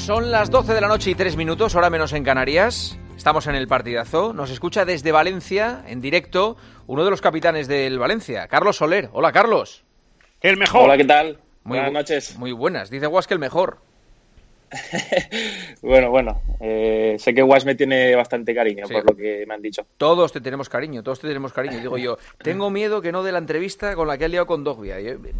Son las 12 de la noche y 3 minutos, hora menos en Canarias. Estamos en el partidazo. Nos escucha desde Valencia, en directo, uno de los capitanes del Valencia, Carlos Soler. Hola, Carlos. El mejor. Hola, ¿qué tal? Buenas noches. Muy buenas. Dice Guas que el mejor. Bueno. Sé que Guas me tiene bastante cariño, sí, por lo que me han dicho. Todos te tenemos cariño. Digo yo, tengo miedo que no de la entrevista con la que he liado con Dogbia.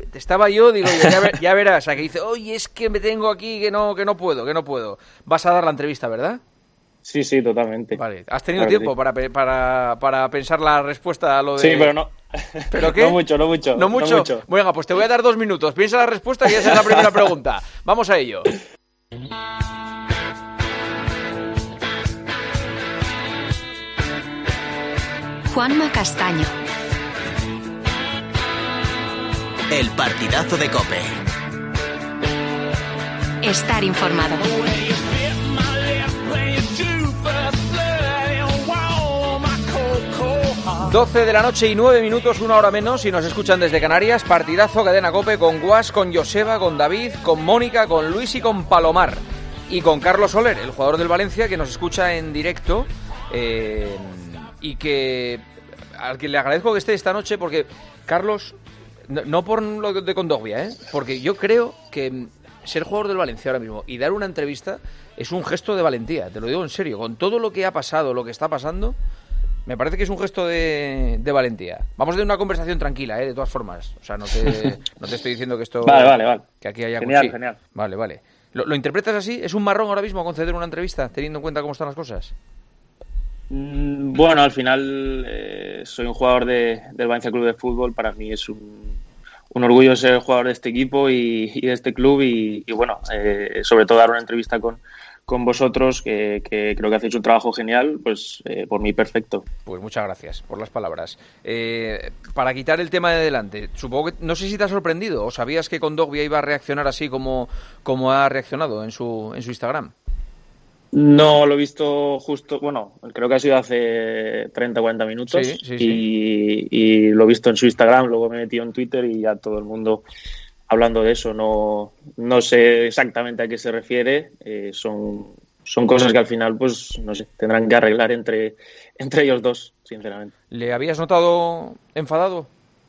Ya verás, a que dice, oye, es que me tengo aquí, que no puedo. Vas a dar la entrevista, ¿verdad? Sí, totalmente. Vale, ¿has tenido tiempo para pensar la respuesta a lo de...? Sí, pero no. ¿Pero qué? No mucho. ¿No mucho? Venga, pues te voy a dar 2 minutos. Piensa la respuesta y esa es la primera pregunta. Vamos a ello. Juanma Castaño. El partidazo de COPE. Estar informado. 12 de la noche y 9 minutos, 1 hora menos, y nos escuchan desde Canarias. Partidazo, cadena COPE, con Guas, con Joseba, con David, con Mónica, con Luis y con Palomar. Y con Carlos Soler, el jugador del Valencia, que nos escucha en directo, y que al que le agradezco que esté esta noche, porque Carlos, no por lo de Kondogbia, porque yo creo que ser jugador del Valencia ahora mismo y dar una entrevista es un gesto de valentía, te lo digo en serio, con todo lo que ha pasado, lo que está pasando, me parece que es un gesto de valentía. Vamos a tener una conversación tranquila, de todas formas, o sea, no te estoy diciendo que esto... Vale. Que aquí haya Genial. Vale. ¿Lo interpretas así? ¿Es un marrón ahora mismo conceder una entrevista, teniendo en cuenta cómo están las cosas? Bueno, al final soy un jugador del Valencia Club de Fútbol. Para mí es un orgullo ser jugador de este equipo y de este club y bueno, sobre todo dar una entrevista con vosotros, que creo que hacéis un trabajo genial, pues por mí perfecto. Pues muchas gracias por las palabras. Para quitar el tema de delante, supongo que, no sé si te ha sorprendido o sabías que Kondogbia iba a reaccionar así como ha reaccionado en su Instagram. No, lo he visto justo, bueno, creo que ha sido hace 30 o 40 minutos. Sí. Y lo he visto en su Instagram, luego me he metido en Twitter y ya todo el mundo hablando de eso. No sé exactamente a qué se refiere, son cosas que al final, pues, no sé, tendrán que arreglar entre ellos dos, sinceramente. ¿Le habías notado enfadado?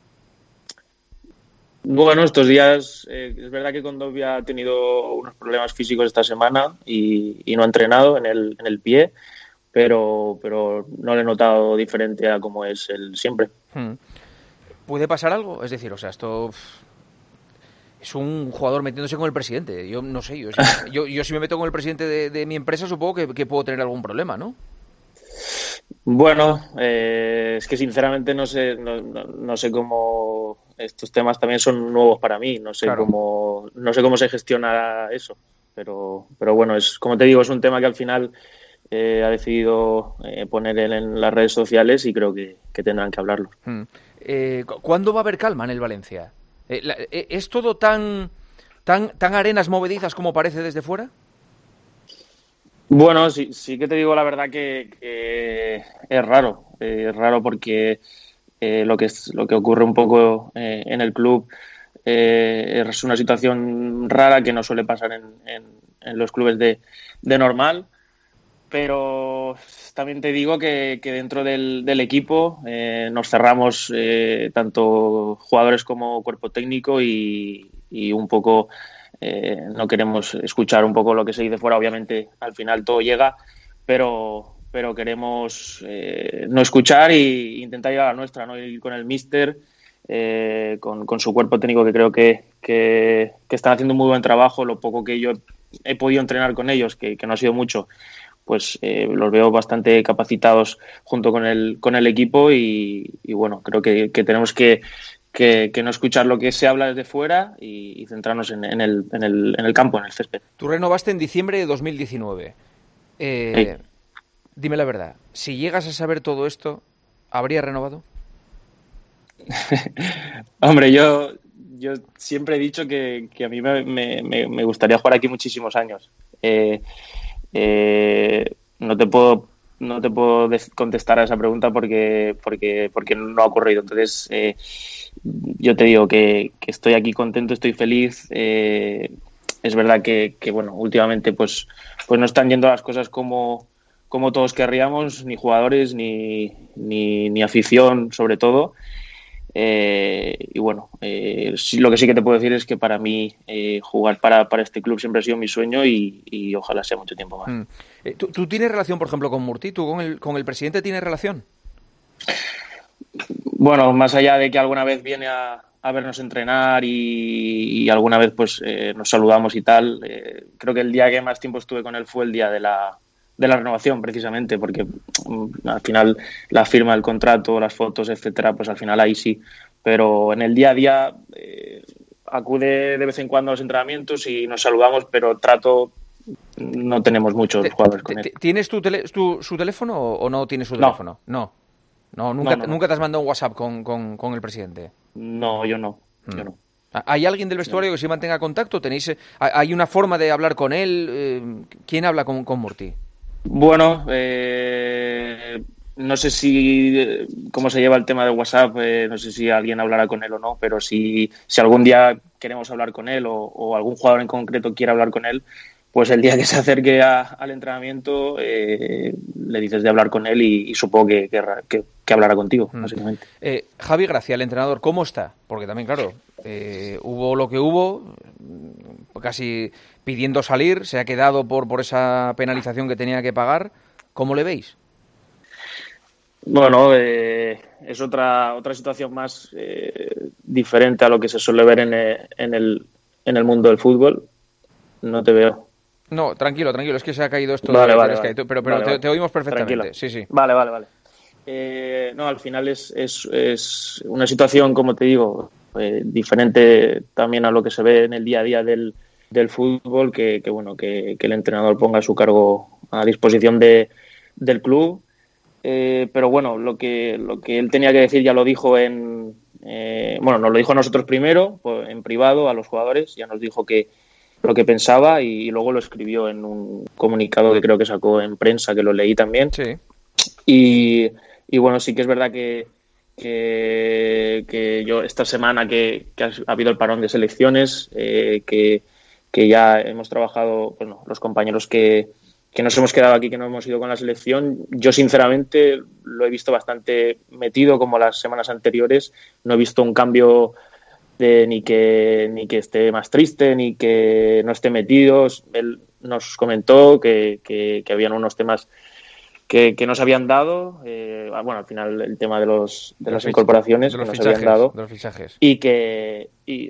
Bueno, estos días es verdad que Kondogbia ha tenido unos problemas físicos esta semana y no ha entrenado en el pie, pero no le he notado diferente a como es él siempre. ¿Puede pasar algo? Es decir, o sea, esto es un jugador metiéndose con el presidente. Yo no sé, yo si me meto con el presidente de mi empresa supongo que puedo tener algún problema, ¿no? Bueno, es que sinceramente no sé cómo estos temas también son nuevos para mí, no sé cómo se gestiona eso, pero bueno, es como te digo, es un tema que al final ha decidido poner él en las redes sociales y creo que tendrán que hablarlo. ¿Cuándo va a haber calma en el Valencia? ¿Es todo tan arenas movedizas como parece desde fuera? Bueno, sí que te digo la verdad que es raro porque lo que ocurre un poco en el club es una situación rara que no suele pasar en los clubes de normal, pero también te digo que dentro del equipo nos cerramos tanto jugadores como cuerpo técnico y un poco... no queremos escuchar un poco lo que se dice fuera, obviamente al final todo llega, pero queremos no escuchar e intentar ir a la nuestra, no ir con el míster, con su cuerpo técnico, que creo que están haciendo un muy buen trabajo. Lo poco que yo he podido entrenar con ellos, que no ha sido mucho, pues los veo bastante capacitados junto con el equipo y bueno, creo que tenemos que no escuchar lo que se habla desde fuera y centrarnos en el campo, en el césped. Tú renovaste en diciembre de 2019. Sí. Dime la verdad, si llegas a saber todo esto, ¿habrías renovado? Hombre, yo siempre he dicho que a mí me gustaría jugar aquí muchísimos años. No te puedo contestar a esa pregunta porque no ha ocurrido. Entonces, yo te digo que estoy aquí contento, estoy feliz. es verdad que bueno, últimamente pues no están yendo las cosas como todos querríamos, ni jugadores ni afición sobre todo. Y bueno, lo que sí que te puedo decir es que para mí jugar para este club siempre ha sido mi sueño y ojalá sea mucho tiempo más. ¿Tú tienes relación, por ejemplo, con Murti? ¿Tú con el presidente tienes relación? Bueno, más allá de que alguna vez viene a vernos entrenar y alguna vez pues nos saludamos y tal, creo que el día que más tiempo estuve con él fue el día de la renovación, precisamente, porque al final la firma del contrato, las fotos, etcétera, pues al final ahí sí. Pero en el día a día acude de vez en cuando a los entrenamientos y nos saludamos, pero no tenemos muchos jugadores con él. ¿Tienes su teléfono o no tienes su teléfono? No, nunca te has mandado un WhatsApp con el presidente. No, yo no. ¿Hay alguien del vestuario que se mantenga contacto? ¿Hay una forma de hablar con él? ¿Quién habla con Murti? Bueno, no sé cómo se lleva el tema de WhatsApp, no sé si alguien hablará con él o no, pero si algún día queremos hablar con él o algún jugador en concreto quiere hablar con él, pues el día que se acerque al entrenamiento le dices de hablar con él y supongo que hablará contigo, básicamente. Javi Gracia, el entrenador, ¿cómo está? Porque también, claro, hubo lo que hubo, casi pidiendo salir, se ha quedado por esa penalización que tenía que pagar. ¿Cómo le veis? Bueno, es otra situación más diferente a lo que se suele ver en el mundo del fútbol. No te veo. No, tranquilo, es que se ha caído esto. Vale. Pero te oímos perfectamente. Tranquilo. Sí. Vale. No, al final es una situación, como te digo, diferente también a lo que se ve en el día a día del fútbol, que el entrenador ponga su cargo a disposición del club. Pero bueno, lo que él tenía que decir ya lo dijo nos lo dijo a nosotros primero, pues, en privado, a los jugadores, ya nos dijo lo que pensaba y luego lo escribió en un comunicado que creo que sacó en prensa, que lo leí también. Sí. Y bueno, sí que es verdad que yo esta semana que ha habido el parón de selecciones, que ya hemos trabajado, bueno, los compañeros que nos hemos quedado aquí, que no hemos ido con la selección, yo sinceramente lo he visto bastante metido como las semanas anteriores. No he visto un cambio ni que esté más triste ni que no esté metido. Él nos comentó que habían unos temas que nos habían dado, al final el tema de las incorporaciones que nos habían dado, de los fichajes, que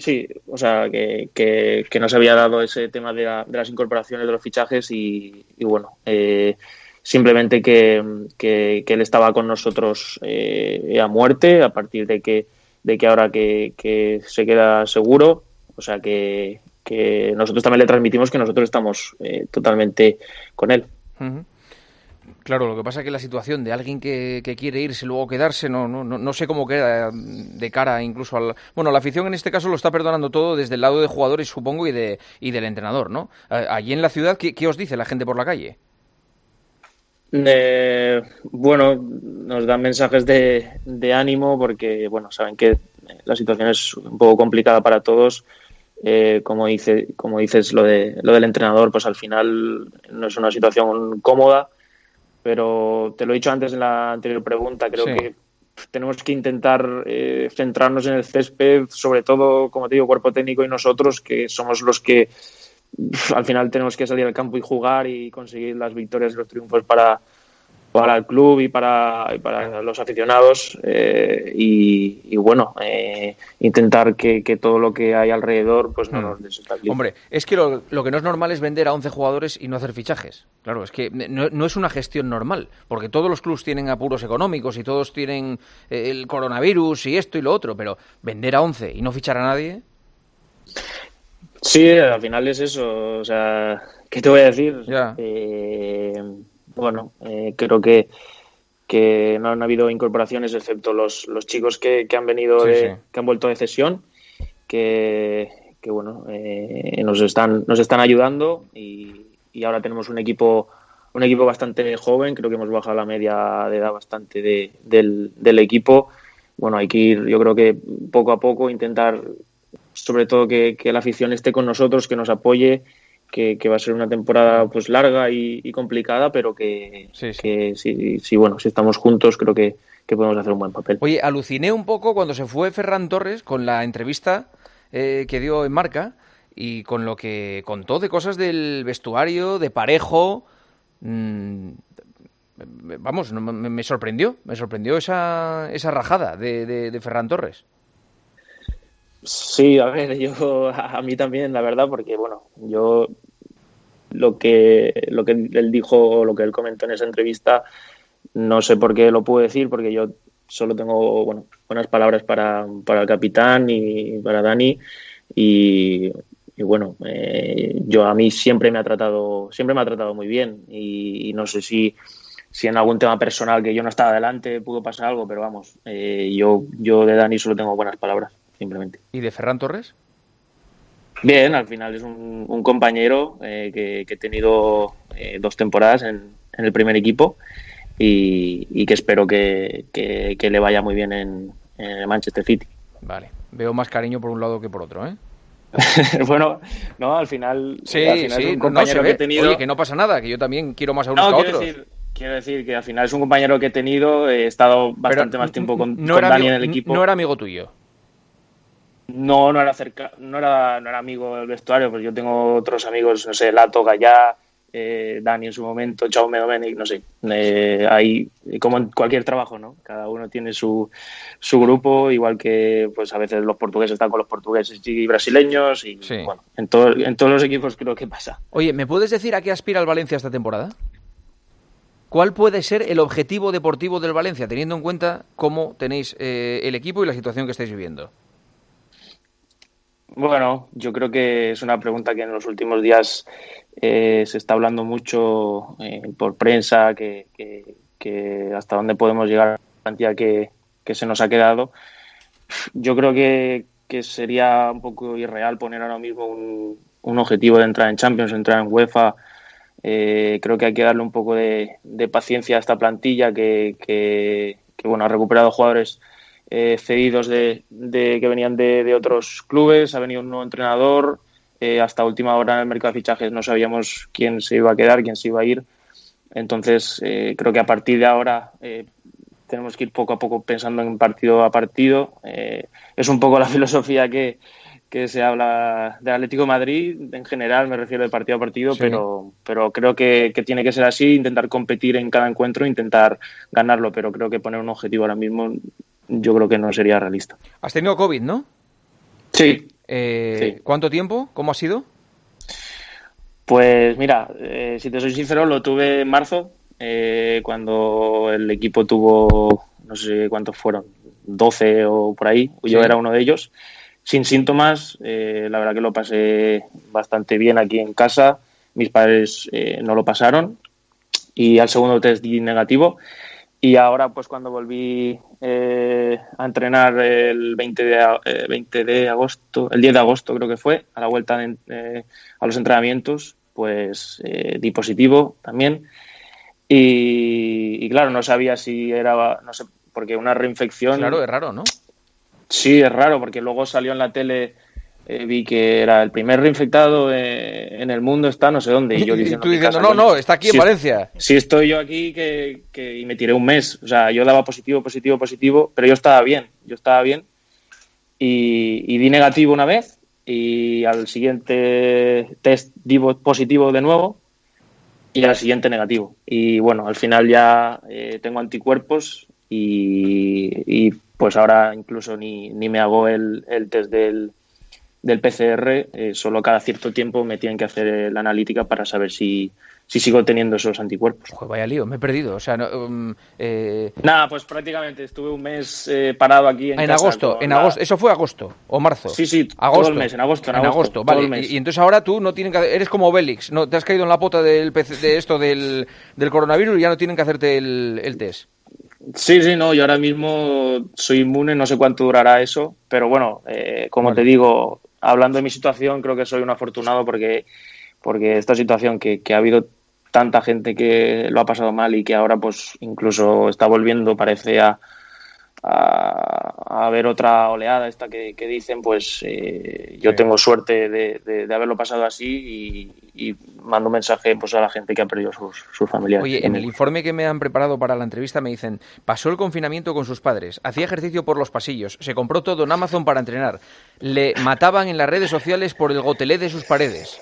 nos había dado ese tema de las incorporaciones, de los fichajes y bueno, simplemente que él estaba con nosotros a muerte a partir de que ahora que se queda seguro, o sea que nosotros también le transmitimos que nosotros estamos totalmente con él. Uh-huh. Claro, lo que pasa es que la situación de alguien que quiere irse y luego quedarse, no sé cómo queda de cara incluso al... Bueno, la afición en este caso lo está perdonando todo desde el lado de jugadores, supongo, y del entrenador, ¿no? Allí en la ciudad, ¿qué os dice la gente por la calle? Bueno, nos dan mensajes de ánimo porque, bueno, saben que la situación es un poco complicada para todos. Como dices, lo del entrenador, pues al final no es una situación cómoda, pero te lo he dicho antes en la anterior pregunta, creo que tenemos que intentar centrarnos en el césped, sobre todo, como te digo, cuerpo técnico y nosotros, que somos los que al final tenemos que salir al campo y jugar y conseguir las victorias y los triunfos para el club y para los aficionados, y bueno, intentar que todo lo que hay alrededor pues no nos desestabilice. Hombre, es que lo que no es normal es vender a 11 jugadores y no hacer fichajes. Claro, es que no es una gestión normal, porque todos los clubs tienen apuros económicos y todos tienen el coronavirus y esto y lo otro, pero vender a 11 y no fichar a nadie... Sí, al final es eso, o sea, ¿qué te voy a decir? Ya. Bueno, creo que no han habido incorporaciones excepto los chicos que han venido que han vuelto de cesión, que bueno, nos están ayudando y ahora tenemos un equipo bastante joven. Creo que hemos bajado la media de edad bastante del equipo. Bueno, hay que ir, yo creo que poco a poco intentar sobre todo que la afición esté con nosotros, que nos apoye, que va a ser una temporada pues larga y complicada, pero que si estamos juntos creo que podemos hacer un buen papel. Oye, aluciné un poco cuando se fue Ferran Torres con la entrevista que dio en Marca y con lo que contó de cosas del vestuario, de Parejo. Vamos, me sorprendió esa rajada de Ferran Torres. Sí, a ver, a mí también, la verdad, porque bueno, yo lo que él dijo, lo que él comentó en esa entrevista, no sé por qué lo puedo decir, porque yo solo tengo buenas palabras para el capitán y para Dani y bueno, a mí siempre me ha tratado muy bien y no sé si en algún tema personal que yo no estaba delante pudo pasar algo, pero vamos, yo de Dani solo tengo buenas palabras, simplemente. ¿Y de Ferran Torres? Bien, al final es un compañero que he tenido 2 temporadas en el primer equipo y que espero que le vaya muy bien en el Manchester City. Vale, veo más cariño por un lado que por otro, ¿eh? Bueno, no, al final sí, es un compañero que he tenido. Oye, que no pasa nada, que yo también quiero más a unos que a otros. Quiero decir que al final es un compañero que he tenido, he estado bastante más tiempo con Dani en el equipo. ¿No era amigo tuyo? No era amigo del vestuario, pues yo tengo otros amigos, no sé, Lato, Gallá, Dani en su momento, Jaume Domènech, no sé, ahí como en cualquier trabajo, ¿no? Cada uno tiene su grupo, igual que pues a veces los portugueses están con los portugueses y brasileños y sí. Bueno, en todos los equipos creo que pasa. Oye, ¿me puedes decir a qué aspira el Valencia esta temporada? ¿Cuál puede ser el objetivo deportivo del Valencia, teniendo en cuenta cómo tenéis el equipo y la situación que estáis viviendo? Bueno, yo creo que es una pregunta que en los últimos días se está hablando mucho por prensa, que hasta dónde podemos llegar, la cantidad que se nos ha quedado. Yo creo que sería un poco irreal poner ahora mismo un objetivo de entrar en Champions, entrar en UEFA. Creo que hay que darle un poco de paciencia a esta plantilla que ha recuperado jugadores cedidos que venían de otros clubes, ha venido un nuevo entrenador, hasta última hora en el mercado de fichajes no sabíamos quién se iba a quedar, quién se iba a ir, entonces creo que a partir de ahora tenemos que ir poco a poco pensando en partido a partido. Es un poco la filosofía que se habla del Atlético de Madrid, en general me refiero de partido a partido, sí. pero creo que tiene que ser así, intentar competir en cada encuentro, intentar ganarlo, pero creo que poner un objetivo ahora mismo yo creo que no sería realista. Has tenido COVID, ¿no? Sí. Sí. ¿Cuánto tiempo? ¿Cómo ha sido? Pues mira, si te soy sincero, lo tuve en marzo, cuando el equipo tuvo, no sé cuántos fueron, 12 o por ahí, sí. Yo era uno de ellos, sin síntomas, la verdad que lo pasé bastante bien aquí en casa, mis padres no lo pasaron y al segundo test di negativo. Y ahora, pues cuando volví a entrenar el 10 de agosto creo que fue, a la vuelta a los entrenamientos, pues di positivo también. Y claro, no sabía si era, no sé, porque una reinfección... Claro, es raro, ¿no? Sí, es raro, porque luego salió en la tele... vi que era el primer reinfectado en el mundo, está no sé dónde. Y yo diciendo, no, está aquí en Valencia. Si estoy yo aquí y me tiré un mes. O sea, yo daba positivo, pero yo estaba bien. Y di negativo una vez y al siguiente test di positivo de nuevo y al siguiente negativo. Y bueno, al final ya tengo anticuerpos y pues ahora incluso ni me hago el test del PCR, solo cada cierto tiempo me tienen que hacer la analítica para saber si sigo teniendo esos anticuerpos. Joder, vaya lío, me he perdido. O sea, Nada, pues prácticamente estuve un mes parado aquí en casa. Agosto, ¿eso fue agosto o marzo? Sí, agosto. Todo el mes, en agosto, vale. Y entonces ahora tú no tienen que eres como Obélix, no te has caído en la pota de esto del coronavirus y ya no tienen que hacerte el test. Sí, no, yo ahora mismo soy inmune, no sé cuánto durará eso, pero bueno, como te digo, hablando de mi situación, creo que soy un afortunado porque esta situación que ha habido tanta gente que lo ha pasado mal y que ahora pues incluso está volviendo, parece, a a ver otra oleada esta que dicen, pues yo tengo suerte de haberlo pasado así y mando un mensaje pues a la gente que ha perdido sus familiares. Oye, en el informe que me han preparado para la entrevista me dicen, pasó el confinamiento con sus padres, hacía ejercicio por los pasillos, se compró todo en Amazon para entrenar, le mataban en las redes sociales por el gotelé de sus paredes.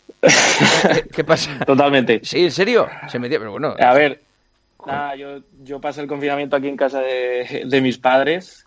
¿Qué pasa? Totalmente. Sí, ¿en serio? Se metía, pero bueno. A ver, nada, yo pasé el confinamiento aquí en casa de mis padres.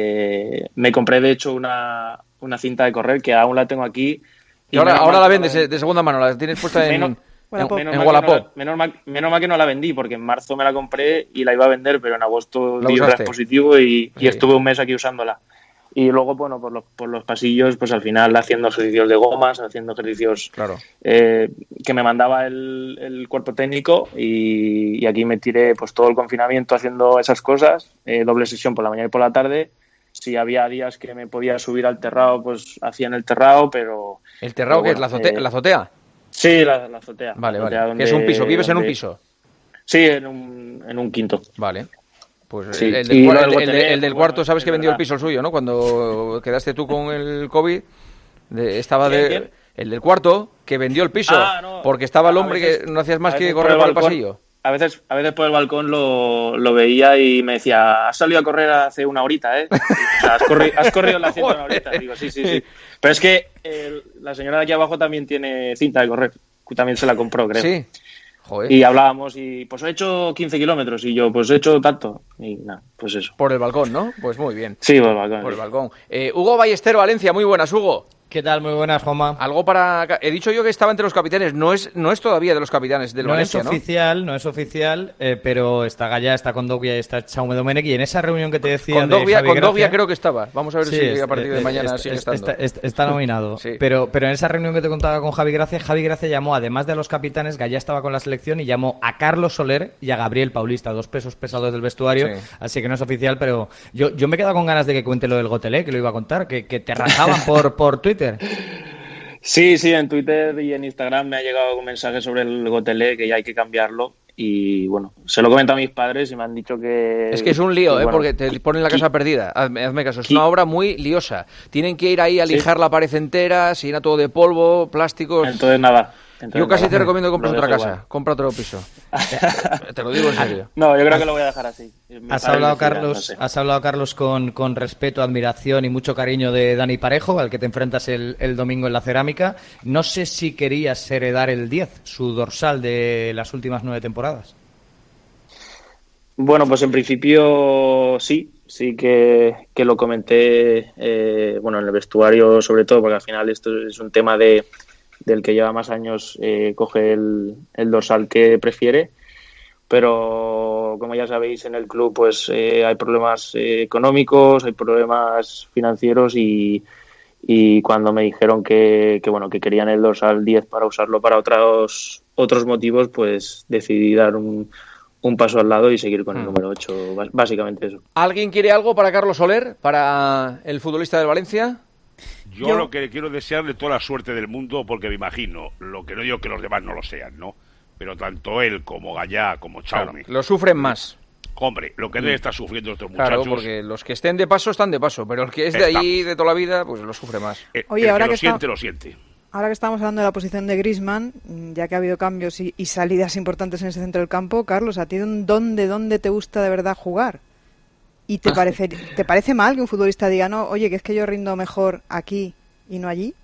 Me compré, de hecho, una cinta de correr que aún la tengo aquí. Y ahora la vendes de segunda mano, la tienes puesta en Wallapop. Menos mal que no la vendí, porque en marzo me la compré y la iba a vender, pero en agosto ¿La di usaste? positivo y Sí. estuve un mes aquí usándola. Y luego, bueno, por los pasillos, pues al final haciendo ejercicios de gomas, haciendo ejercicios Claro. que me mandaba el cuerpo técnico y aquí me tiré pues todo el confinamiento haciendo esas cosas, doble sesión por la mañana y por la tarde. Si había días que me podía subir al terrado, pues hacía en el terrado, pero... ¿El terrado pero qué es? ¿La azotea? Sí, la azotea. Vale, la azotea vale. donde- ¿Qué es un piso? ¿Vives en un donde- piso? Sí, en un quinto. Vale. Pues Sí. el Y del, lo el del del gotelé, cuarto, bueno, ¿sabes es que vendió el verdad. piso el suyo, no? Cuando quedaste tú con el COVID, estaba ¿Quién? el del cuarto, que vendió el piso, No. porque estaba el A hombre veces- que no hacías más a que veces correr por el balcón- pasillo. A veces por el balcón lo veía y me decía, has salido a correr hace una horita, ¿eh? O sea, has corrido en la cinta una horita. Digo, sí. Pero es que la señora de aquí abajo también tiene cinta de correr. También se la compró, creo. Sí. Joder. Y hablábamos y pues he hecho 15 kilómetros y yo pues he hecho tanto. Y nada, pues eso. Por el balcón, ¿no? Pues muy bien. Sí, por el balcón. Por el sí. balcón. Hugo Ballestero, Valencia, muy buenas, Hugo. ¿Qué tal? Muy buenas, Juanma. Algo para... He dicho yo que estaba entre los capitanes, no es todavía de los capitanes del No Valencia, no es oficial, pero está Gallá, está Kondogbia y está Jaume Domenech, y en esa reunión que te decía Con de Dogbia Javi Gracia, creo que estaba. Vamos a ver sí, si a partir de mañana sigue estando. Está nominado. Sí. Pero en esa reunión que te contaba con Javi Gracia llamó, además de a los capitanes, Gallá estaba con la selección y llamó a Carlos Soler y a Gabriel Paulista, dos pesos pesados del vestuario, Sí. así que no es oficial, pero yo me he quedado con ganas de que cuente lo del Gotelé, que lo iba a contar, que te rajaban por Twitter. Sí, en Twitter y en Instagram me ha llegado un mensaje sobre el gotelé, que ya hay que cambiarlo. Y bueno, se lo he comentado a mis padres y me han dicho que... Es que es un lío, bueno, porque te ponen la casa perdida. Hazme caso, es una obra muy liosa. Tienen que ir ahí a lijar la pared entera, se llena todo de polvo, plásticos. Entonces nada. Yo casi te recomiendo que compres Lo otra dejo casa, igual. compra otro piso. Te lo digo en serio. No, yo creo que lo voy a dejar así. Mis Has padres hablado, decidirán, Carlos, no sé. has hablado, Carlos, con respeto, admiración y mucho cariño de Dani Parejo, al que te enfrentas el domingo en la Cerámica. No sé si querías heredar el 10, su dorsal de las últimas 9 temporadas. Bueno, pues en principio sí que lo comenté, bueno, en el vestuario sobre todo, porque al final esto es un tema del que lleva más años, coge el dorsal que prefiere, pero como ya sabéis en el club pues hay problemas económicos, hay problemas financieros y cuando me dijeron que bueno, que querían el dorsal 10 para usarlo para otros motivos, pues decidí dar un paso al lado y seguir con el número 8, básicamente eso. ¿Alguien quiere algo para Carlos Soler, para el futbolista del Valencia? Yo lo que quiero desearle toda la suerte del mundo, porque me imagino, lo que no digo que los demás no lo sean, ¿no? Pero tanto él como Gallá, como Chaume, Lo sufren más. hombre, lo que debe estar sufriendo estos Claro, muchachos, porque los que estén de paso están de paso, pero el que es de allí de toda la vida, pues lo sufre más. Oye, el ahora que que lo está- siente, lo siente. Ahora que estamos hablando de la posición de Griezmann, ya que ha habido cambios y salidas importantes en ese centro del campo, Carlos, ¿a ti dónde te gusta de verdad jugar? ¿Y te parece mal que un futbolista diga, no, oye, que es que yo rindo mejor aquí y no allí?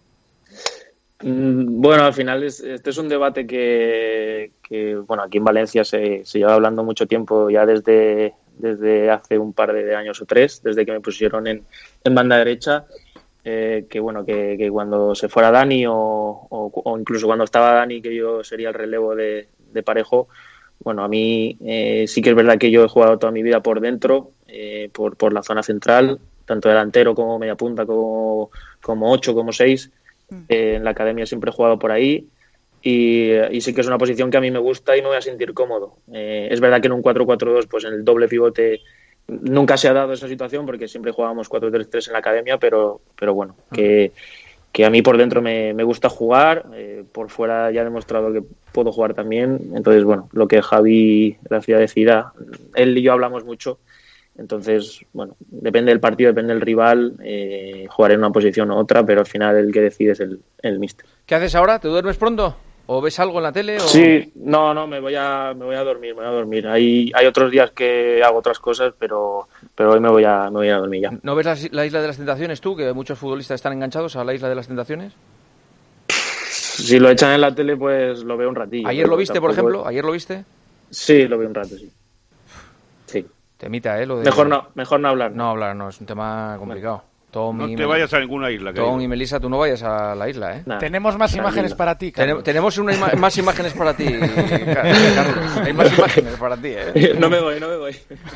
Bueno, al final este es un debate que bueno, aquí en Valencia se lleva hablando mucho tiempo, ya desde hace un par de años o 3, desde que me pusieron en banda derecha, que bueno, que cuando se fuera Dani o incluso cuando estaba Dani, que yo sería el relevo de Parejo. Bueno, a mí sí que es verdad que yo he jugado toda mi vida por dentro, por la zona central, tanto delantero como media punta, como 8, como 6. En la academia siempre he jugado por ahí y sí que es una posición que a mí me gusta y me voy a sentir cómodo. Es verdad que en un 4-4-2, pues en el doble pivote nunca se ha dado esa situación porque siempre jugábamos 4-3-3 en la academia, pero bueno, que a mí por dentro me gusta jugar, por fuera ya he demostrado que puedo jugar también. Entonces, bueno, lo que Javi Gracia decida, él y yo hablamos mucho Entonces, bueno, depende del partido, depende del rival, jugaré en una posición u otra, pero al final el que decide es el míster. ¿Qué haces ahora? ¿Te duermes pronto? ¿O ves algo en la tele? O... Sí, no, me voy a dormir. Hay otros días que hago otras cosas, pero hoy me voy a dormir ya. ¿No ves la Isla de las Tentaciones tú, que muchos futbolistas están enganchados a la Isla de las Tentaciones? Si lo echan en la tele, pues lo veo un ratillo. ¿Ayer lo viste, por ejemplo? ¿Ayer lo viste? Sí, lo vi un rato, sí. Sí. Temita, lo de... Mejor no hablar. No hablar, no, es un tema complicado. No te vayas a ninguna isla. Tom y Melissa, tú no vayas a la isla, ¿eh? Nah, tenemos más imágenes para ti, Carlos. Tenemos más imágenes para ti, Carlos. Hay más imágenes para ti, ¿eh? No me voy.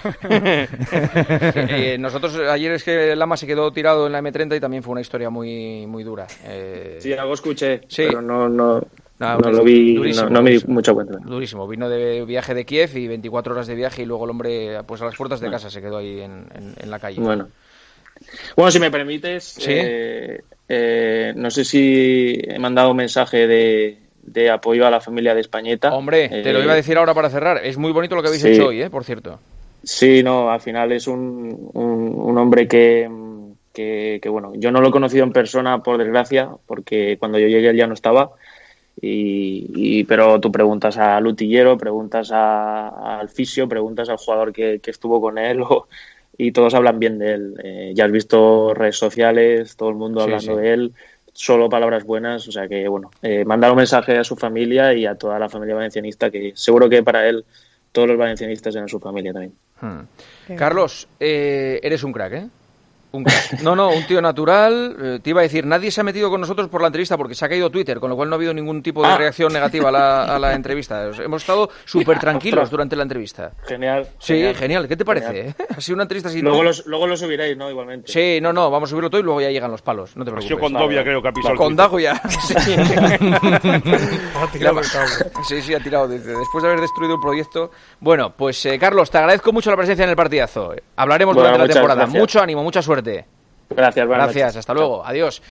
Nosotros, ayer es que Lama se quedó tirado en la M30 y también fue una historia muy, muy dura. Sí, algo escuché, sí. Pero no lo vi, durísimo, no me di mucha cuenta. Durísimo, vino de viaje de Kiev y 24 horas de viaje y luego el hombre pues a las puertas de casa se quedó ahí en la calle. Bueno, si me permites, ¿sí? No sé si he mandado un mensaje de apoyo a la familia de Españeta. Hombre, te lo iba a decir ahora para cerrar. Es muy bonito lo que habéis hecho hoy, por cierto. Sí, no, al final es un hombre que bueno, yo no lo he conocido en persona, por desgracia, porque cuando yo llegué él ya no estaba. Pero tú preguntas al utillero, preguntas al fisio, preguntas al jugador que estuvo con él y todos hablan bien de él. Ya has visto redes sociales, todo el mundo hablando de él, solo palabras buenas. O sea que, bueno, mandar un mensaje a su familia y a toda la familia valencianista, que seguro que para él todos los valencianistas eran su familia también. Carlos, eres un crack, ¿eh? No, un tío natural. Te iba a decir, nadie se ha metido con nosotros por la entrevista porque se ha caído Twitter, con lo cual no ha habido ningún tipo de reacción negativa a la entrevista. Hemos estado súper tranquilos durante la entrevista. Genial. Sí, genial. ¿Qué te parece? Ha sido una entrevista sin... Luego lo subiréis, ¿no? Igualmente. Sí, no, vamos a subirlo todo y luego ya llegan los palos. No te preocupes. Ha sido con Dobia, creo que ha pisado. Con Dago ya. Sí. Ha tirado el cable. Sí, ha tirado. Después de haber destruido el proyecto. Bueno, pues Carlos, te agradezco mucho la presencia en el partidazo. Hablaremos durante la temporada. Gracias. Mucho ánimo, mucha suerte. Gracias, hasta luego, adiós.